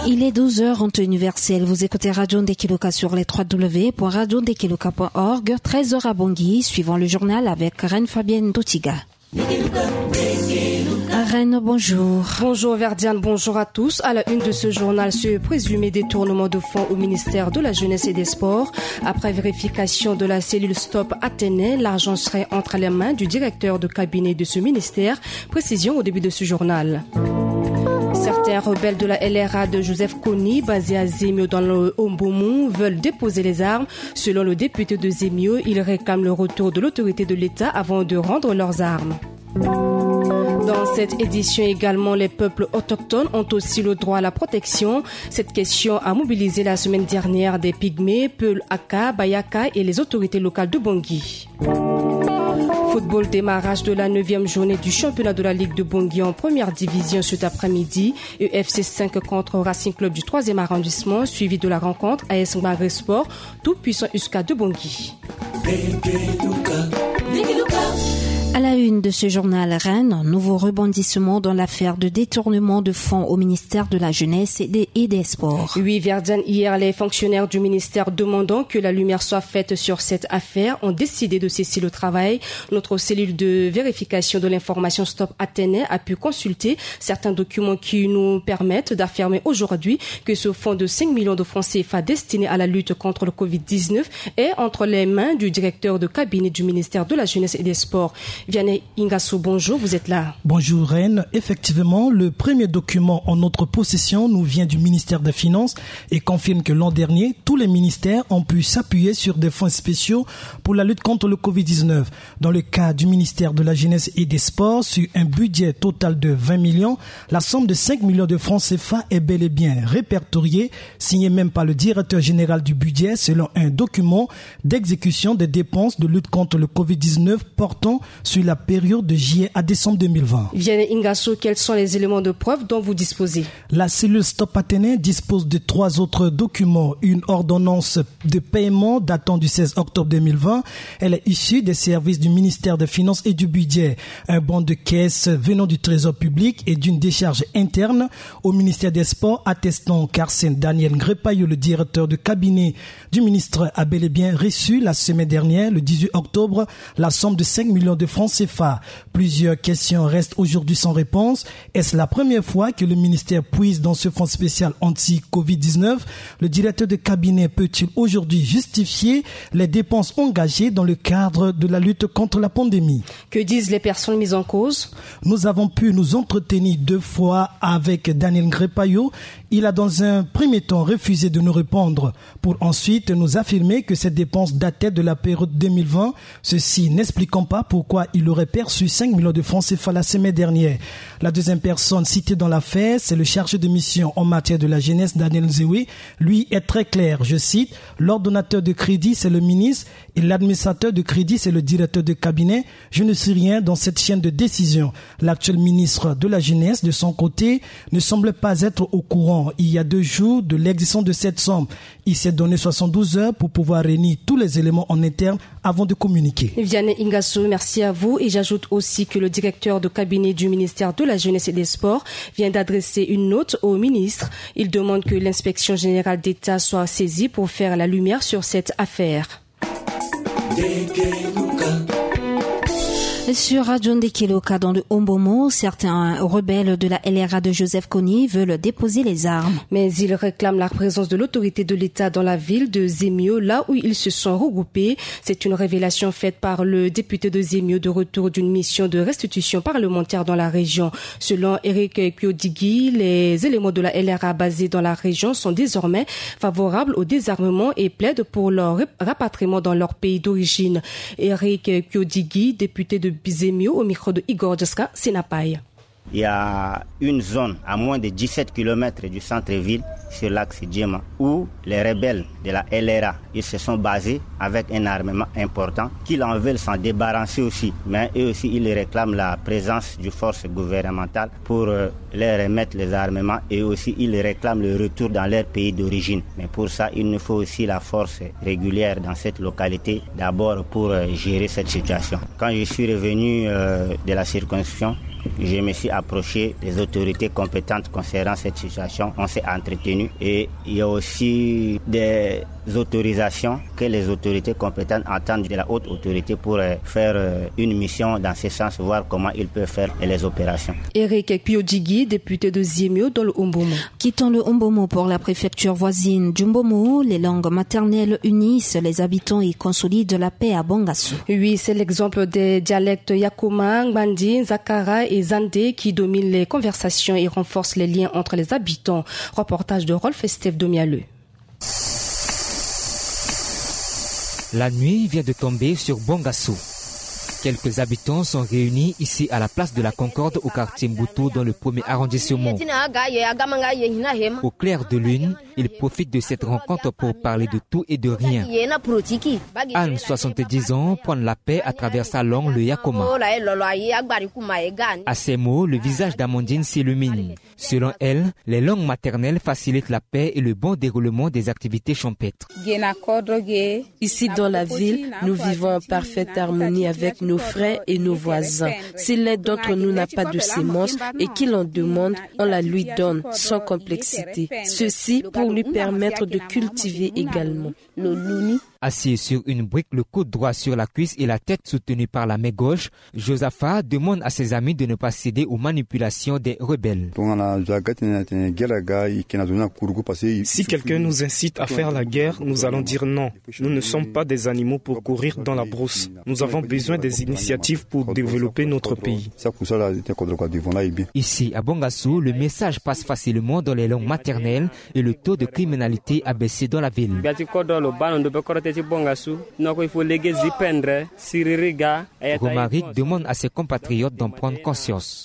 Il est 12h en temps universel. Vous écoutez Radio Ndekeloka sur les www.radiondekeloka.org. 13h à Bangui, suivant le journal avec Reine Fabienne Dotiga. Reine, bonjour. Bonjour Verdiane, bonjour à tous. À la une de ce journal, ce présumé détournement de fonds au ministère de la Jeunesse et des Sports. Après vérification de la cellule Stop Athénée, l'argent serait entre les mains du directeur de cabinet de ce ministère. Précision au début de ce journal. Certains rebelles de la LRA de Joseph Kony, basés à Zemio dans le Ombomou, veulent déposer les armes. Selon le député de Zemio, ils réclament le retour de l'autorité de l'État avant de rendre leurs armes. Dans cette édition également, les peuples autochtones ont aussi le droit à la protection. Cette question a mobilisé la semaine dernière des Pygmées, Peul, Aka, Bayaka et les autorités locales de Bangui. Football, démarrage de la 9e journée du championnat de la Ligue de Bangui en première division cet après-midi. UFC 5 contre Racing Club du 3e arrondissement, suivi de la rencontre AS Maghré Sport, tout puissant USCA de Bangui. À la une de ce journal Rennes, nouveau rebondissement dans l'affaire de détournement de fonds au ministère de la Jeunesse et des Sports. Oui, Verdiane, hier, les fonctionnaires du ministère demandant que la lumière soit faite sur cette affaire ont décidé de cesser le travail. Notre cellule de vérification de l'information Stop Athénée a pu consulter certains documents qui nous permettent d'affirmer aujourd'hui que ce fonds de 5 millions de francs CFA destiné à la lutte contre le Covid-19 est entre les mains du directeur de cabinet du ministère de la Jeunesse et des Sports. Vianney Ingasso, bonjour, vous êtes là. Bonjour Reine. Effectivement, le premier document en notre possession nous vient du ministère des Finances et confirme que l'an dernier, tous les ministères ont pu s'appuyer sur des fonds spéciaux pour la lutte contre le Covid-19. Dans le cas du ministère de la Jeunesse et des Sports, sur un budget total de 20 millions, la somme de 5 millions de francs CFA est bel et bien répertoriée, signée même par le directeur général du budget selon un document d'exécution des dépenses de lutte contre le Covid-19 portant sur la période de juillet à décembre 2020. Vianney Ingasso, quels sont les éléments de preuve dont vous disposez? La cellule Stop Athénée dispose de 3 autres documents. Une ordonnance de paiement datant du 16 octobre 2020. Elle est issue des services du ministère des Finances et du Budget. Un bon de caisse venant du Trésor public et d'une décharge interne au ministère des Sports attestant qu'Arsène Daniel Ngrepayo, le directeur de cabinet du ministre, a bel et bien reçu la semaine dernière, le 18 octobre, la somme de 5 millions de francs CFA. Plusieurs questions restent aujourd'hui sans réponse. Est-ce la première fois que le ministère puise dans ce fonds spécial anti-Covid-19? Le directeur de cabinet peut-il aujourd'hui justifier les dépenses engagées dans le cadre de la lutte contre la pandémie? Que disent les personnes mises en cause? Nous avons pu nous entretenir 2 fois avec Daniel Ngrepayo. Il a dans un premier temps refusé de nous répondre pour ensuite nous affirmer que ces dépenses dataient de la période 2020, ceci n'expliquant pas pourquoi il aurait perçu 5 millions de francs CFA la semaine dernière. La deuxième personne citée dans l'affaire, c'est le chargé de mission en matière de la jeunesse, Daniel Nzewe. Lui est très clair, je cite, l'ordonnateur de crédit, c'est le ministre et l'administrateur de crédit, c'est le directeur de cabinet. Je ne sais rien dans cette chaîne de décision. L'actuel ministre de la jeunesse, de son côté, ne semble pas être au courant. Il y a 2 jours de l'existence de cette somme. Il s'est donné 72 heures pour pouvoir réunir tous les éléments en interne avant de communiquer. Vianney Ingasso, merci à vous. Et j'ajoute aussi que le directeur de cabinet du ministère de la Jeunesse et des Sports vient d'adresser une note au ministre. Il demande que l'inspection générale d'État soit saisie pour faire la lumière sur cette affaire. Sur Radio Ndekeloka dans le Ombomo, certains rebelles de la LRA de Joseph Kony veulent déposer les armes. Mais ils réclament la présence de l'autorité de l'État dans la ville de Zemio, là où ils se sont regroupés. C'est une révélation faite par le député de Zemio de retour d'une mission de restitution parlementaire dans la région. Selon Eric Kyodigui, les éléments de la LRA basés dans la région sont désormais favorables au désarmement et plaident pour leur rapatriement dans leur pays d'origine. Eric Kyodigui, député de Zemio, au micro de Igor Djaska, Sénapaï. Il y a une zone à moins de 17 km du centre-ville, sur l'axe Djema, où les rebelles de la LRA, ils se sont basés avec un armement important, qu'ils en veulent s'en débarrasser aussi. Mais eux aussi, ils réclament la présence du force gouvernementale pour leur remettre les armements, et aussi ils réclament le retour dans leur pays d'origine. Mais pour ça, il nous faut aussi la force régulière dans cette localité, d'abord pour gérer cette situation. Quand je suis revenu de la circonscription, je me suis approché des autorités compétentes concernant cette situation. On s'est entretenu et il y a aussi des autorisations que les autorités compétentes attendent de la haute autorité pour faire une mission dans ce sens, voir comment ils peuvent faire les opérations. Eric Kuyodjigui, député de Ziemio dans le Umbomo. Quittons le Umbomo pour la préfecture voisine d'Umbomo. Les langues maternelles unissent les habitants et consolident la paix à Bangassou. Oui, c'est l'exemple des dialectes Yakoma, Ngbandi, Zakara et Zandé qui dominent les conversations et renforcent les liens entre les habitants. Reportage de Rolf Esteve Domialeux. La nuit vient de tomber sur Bangassou. Quelques habitants sont réunis ici à la place de la Concorde au quartier Mboutou dans le premier arrondissement. Au clair de lune, ils profitent de cette rencontre pour parler de tout et de rien. Anne, 70 ans, prône la paix à travers sa langue, le Yakoma. À ces mots, le visage d'Amandine s'illumine. Selon elle, les langues maternelles facilitent la paix et le bon déroulement des activités champêtres. Ici dans la ville, nous vivons en parfaite harmonie avec nos frères et nos voisins. Si l'un d'entre nous n'a pas de sémence et qu'il en demande, on la lui donne sans complexité. Ceci pour lui permettre de cultiver également. Assis sur une brique, le coude droit sur la cuisse et la tête soutenue par la main gauche, Josaphat demande à ses amis de ne pas céder aux manipulations des rebelles. Si quelqu'un nous incite à faire la guerre, nous allons dire non. Nous ne sommes pas des animaux pour courir dans la brousse. Nous avons besoin des initiatives pour développer notre pays. Ici, à Bangassou, le message passe facilement dans les langues maternelles et le taux de criminalité a baissé dans la ville. Romaric demande à ses compatriotes d'en prendre conscience.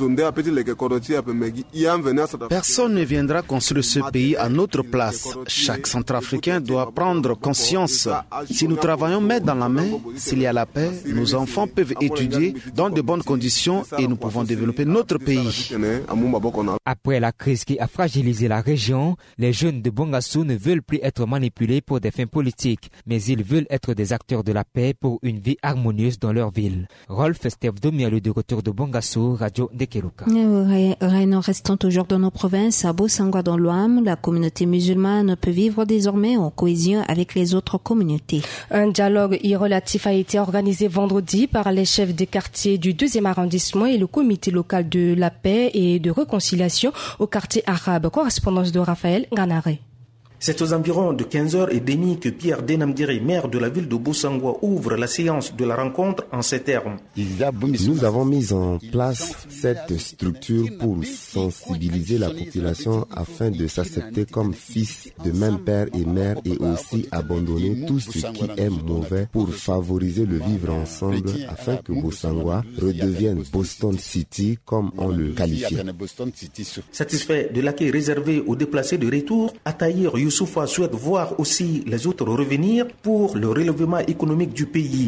Personne ne viendra construire ce pays à notre place. Chaque Centrafricain doit prendre conscience. Si nous travaillons main dans la main, s'il y a la paix, nos enfants peuvent étudier dans de bonnes conditions et nous pouvons développer notre pays. Après la crise qui a fragilisé la région, les jeunes de Bangassou ne veulent plus être manipulés pour des fins politiques, mais ils veulent être des acteurs de la paix pour une vie harmonieuse dans leur ville. Rolf Esteve Domialeux de retour de Bangassou, Radio Ndekeluka. Restant toujours dans nos provinces, à Bosangwa dans l'Ouam, la communauté musulmane peut vivre désormais en cohésion avec les autres communautés. Un dialogue relatif a été organisé vendredi par les chefs des quartiers du 2e arrondissement et le comité local de la paix et de réconciliation au quartier arabe. Correspondance de Raphaël Nganare. C'est aux environs de 15h30 que Pierre Denamdiri, maire de la ville de Bosangwa, ouvre la séance de la rencontre en ces termes. Nous avons mis en place cette structure pour sensibiliser la population afin de s'accepter comme fils de même père et mère et aussi abandonner tout ce qui est mauvais pour favoriser le vivre ensemble afin que Bosangwa redevienne Boston City comme on le qualifiait. Satisfait de l'accueil réservé aux déplacés de retour, Atahir Youssoufa souhaite voir aussi les autres revenir pour le relèvement économique du pays.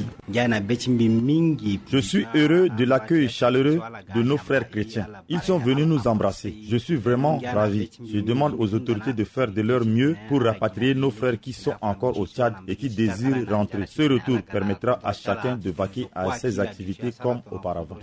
Je suis heureux de l'accueil chaleureux de nos frères chrétiens. Ils sont venus nous embrasser. Je suis vraiment ravi. Je demande aux autorités de faire de leur mieux pour rapatrier nos frères qui sont encore au Tchad et qui désirent rentrer. Ce retour permettra à chacun de vaquer à ses activités comme auparavant.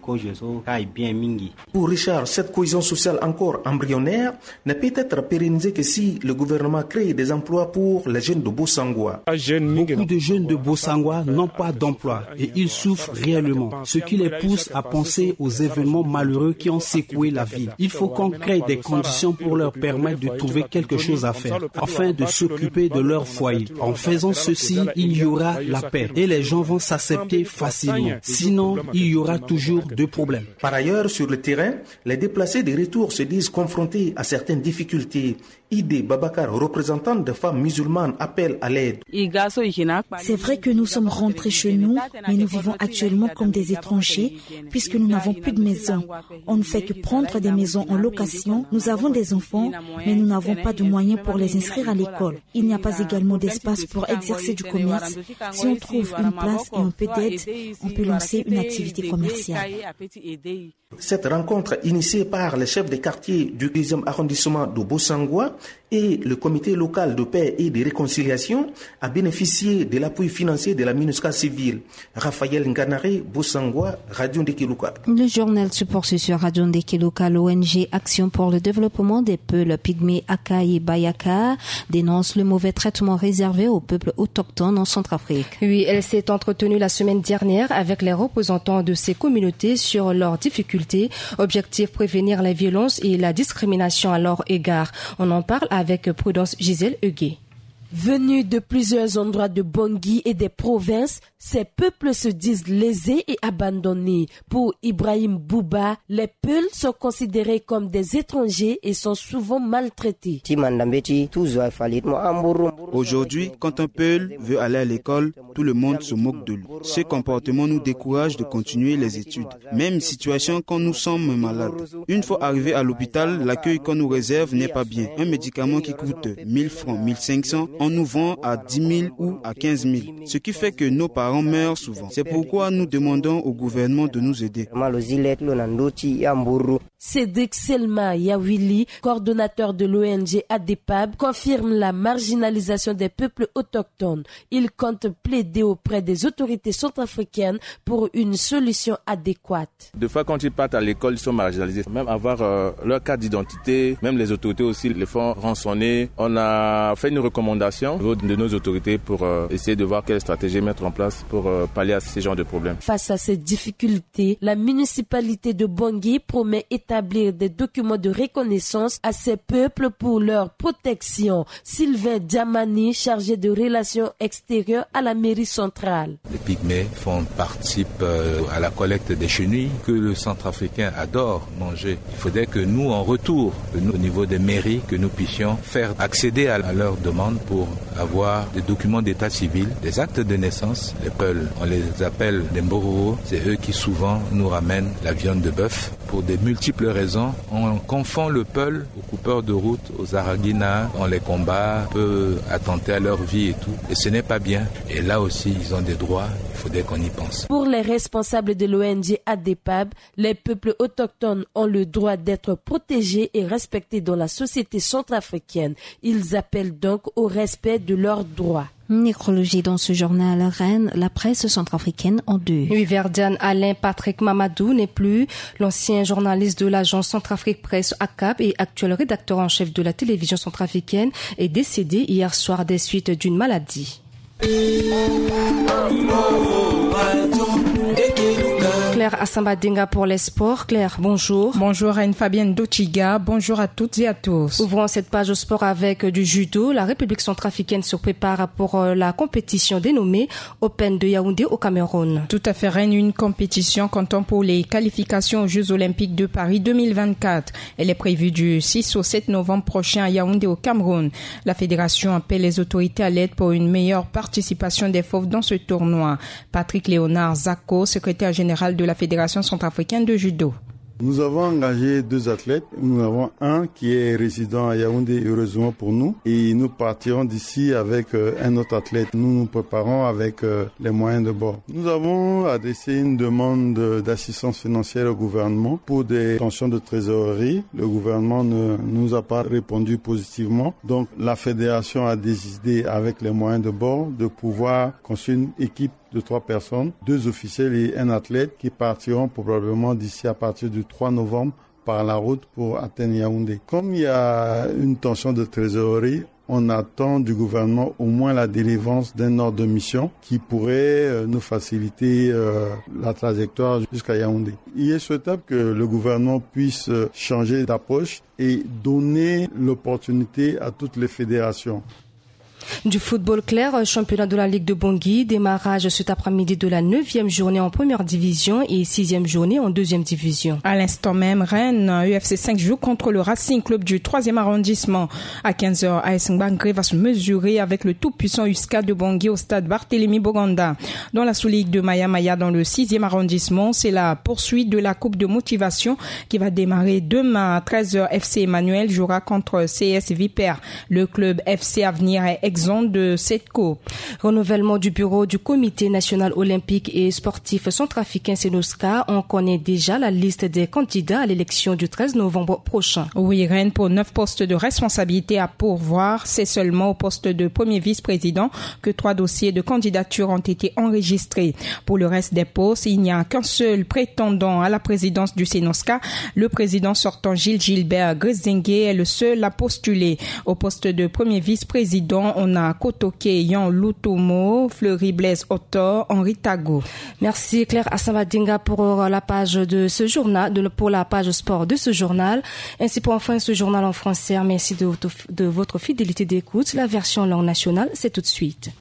Pour Richard, cette cohésion sociale encore embryonnaire ne peut être pérennisée que si le gouvernement crée des emplois pour les jeunes de Bosangwa. Beaucoup de jeunes de Bosangwa n'ont pas d'emploi et ils souffrent réellement, ce qui les pousse à penser aux événements malheureux qui ont secoué la ville. Il faut qu'on crée des conditions pour leur permettre de trouver quelque chose à faire, afin de s'occuper de leur foyer. En faisant ceci, il y aura la paix et les gens vont s'accepter facilement. Sinon, il y aura toujours des problèmes. Par ailleurs, sur le terrain, les déplacés de retour se disent confrontés à certaines difficultés. Idé Babacar, représentante des femmes musulmanes, appelle à l'aide. C'est vrai que nous sommes rentrés chez nous, mais nous vivons actuellement comme des étrangers puisque nous n'avons plus de maison. On ne fait que prendre des maisons en location. Nous avons des enfants, mais nous n'avons pas de moyens pour les inscrire à l'école. Il n'y a pas également d'espace pour exercer du commerce. Si on trouve une place et un peu d'aide, on peut lancer une activité commerciale. Cette rencontre initiée par les chefs des quartiers du 2e arrondissement de Bosangwa et le comité local de paix et de réconciliation a bénéficié de l'appui financier de la MINUSCA civile. Raphaël Nganare, Bosangwa, Radio Ndekiluka. Le journal se poursuit sur Radio Ndekiluka. L'ONG Action pour le développement des peuples pygmées Aka et Bayaka dénonce le mauvais traitement réservé aux peuples autochtones en Centrafrique. Oui, elle s'est entretenue la semaine dernière avec les représentants de ces communautés sur leurs difficultés. Objectif, prévenir la violence et la discrimination à leur égard. On en parle avec Prudence Gisèle Huguet. Venus de plusieurs endroits de Bangui et des provinces, ces peuples se disent lésés et abandonnés. Pour Ibrahim Bouba, les Peuls sont considérés comme des étrangers et sont souvent maltraités. Aujourd'hui, quand un Peul veut aller à l'école, tout le monde se moque de lui. Ce comportement nous décourage de continuer les études. Même situation quand nous sommes malades. Une fois arrivés à l'hôpital, l'accueil qu'on nous réserve n'est pas bien. Un médicament qui coûte 1000 francs, 1500, on nous vend à 10 000 ou à 15 000. Ce qui fait que nos parents meurent souvent. C'est pourquoi nous demandons au gouvernement de nous aider. Cédric Selma Yawili, coordonnateur de l'ONG ADEPAB, confirme la marginalisation des peuples autochtones. Il compte plaider auprès des autorités centrafricaines pour une solution adéquate. Des fois, quand ils partent à l'école, ils sont marginalisés. Même avoir leur carte d'identité, même les autorités aussi les font rançonner. On a fait une recommandation au niveau de nos autorités pour essayer de voir quelle stratégie mettre en place pour pallier à ce genre de problèmes. Face à ces difficultés, la municipalité de Bangui promet établir des documents de reconnaissance à ces peuples pour leur protection. Sylvain Diamani, chargé de relations extérieures à la mairie centrale. Les Pygmées participent à la collecte des chenilles que le Centrafricain adore manger. Il faudrait que nous, en retour, au niveau des mairies, que nous puissions faire accéder à leurs demandes pour avoir des documents d'état civil, des actes de naissance. Les Peuls, on les appelle des Mboro, c'est eux qui souvent nous ramènent la viande de bœuf. Pour des multiples raisons, on confond le Peul aux coupeurs de route, aux Aragina, on les combat, on peut attenter à leur vie et tout. Et ce n'est pas bien. Et là aussi, ils ont des droits, il faudrait qu'on y pense. Pour les responsables de l'ONG ADEPAB, les peuples autochtones ont le droit d'être protégés et respectés dans la société centrafricaine. Ils appellent donc au respect de leurs droits. Nécrologie dans ce journal Rennes, la presse centrafricaine en deuil. Oui, Verdiane Alain Patrick Mamadou n'est plus. L'ancien journaliste de l'agence Centrafrique Presse ACAP et actuel rédacteur en chef de la télévision centrafricaine est décédé hier soir des suites d'une maladie. Claire Assamba-Denga pour les sports. Claire, bonjour. Bonjour Anne-Fabienne Dochiga, bonjour à toutes et à tous. Ouvrons cette page au sport avec du judo. La République centrafricaine se prépare pour la compétition dénommée Open de Yaoundé au Cameroun. Tout à fait, Rennes, une compétition comptant pour les qualifications aux Jeux Olympiques de Paris 2024. Elle est prévue du 6 au 7 novembre prochain à Yaoundé au Cameroun. La fédération appelle les autorités à l'aide pour une meilleure participation des fauves dans ce tournoi. Patrick Léonard Zako, secrétaire général de la Fédération centrafricaine de judo. Nous avons engagé 2 athlètes. Nous avons un qui est résident à Yaoundé, heureusement pour nous. Et nous partirons d'ici avec un autre athlète. Nous nous préparons avec les moyens de bord. Nous avons adressé une demande d'assistance financière au gouvernement pour des tensions de trésorerie. Le gouvernement ne nous a pas répondu positivement. Donc la fédération a décidé, avec les moyens de bord, de pouvoir construire une équipe de 3 personnes, 2 officiels et un athlète qui partiront probablement d'ici à partir du 3 novembre par la route pour atteindre Yaoundé. Comme il y a une tension de trésorerie, on attend du gouvernement au moins la délivrance d'un ordre de mission qui pourrait nous faciliter la trajectoire jusqu'à Yaoundé. Il est souhaitable que le gouvernement puisse changer d'approche et donner l'opportunité à toutes les fédérations. Du football clair, championnat de la Ligue de Bangui, démarrage cet après-midi de la 9e journée en première division et 6e journée en 2e division. À l'instant même, Rennes, UFC 5 joue contre le Racing Club du 3e arrondissement. À 15h, AS Ngbangre va se mesurer avec le tout-puissant USCA de Bangui au stade Barthélemy Boganda. Dans la sous-ligue de Maya dans le 6e arrondissement, c'est la poursuite de la Coupe de motivation qui va démarrer demain à 13h. FC Emmanuel jouera contre CS Vipère. Le club FC Avenir est exempt de cette coupe. Renouvellement du bureau du Comité national olympique et sportif centrafricain CNOSCA. On connaît déjà la liste des candidats à l'élection du 13 novembre prochain. Oui, Reine, pour 9 postes de responsabilité à pourvoir, c'est seulement au poste de premier vice-président que 3 dossiers de candidature ont été enregistrés. Pour le reste des postes, il n'y a qu'un seul prétendant à la présidence du CNOSCA. Le président sortant Gilbert Grézingue est le seul à postuler. Au poste de premier vice-président, on a Kotoke Yan Lutomo, Fleury Blaise Otto, Henri Tago. Merci Claire Assamadinga pour la page de ce journal, pour la page sport de ce journal. Ainsi pour enfin ce journal en français. Merci de votre fidélité d'écoute. La version langue nationale, c'est tout de suite.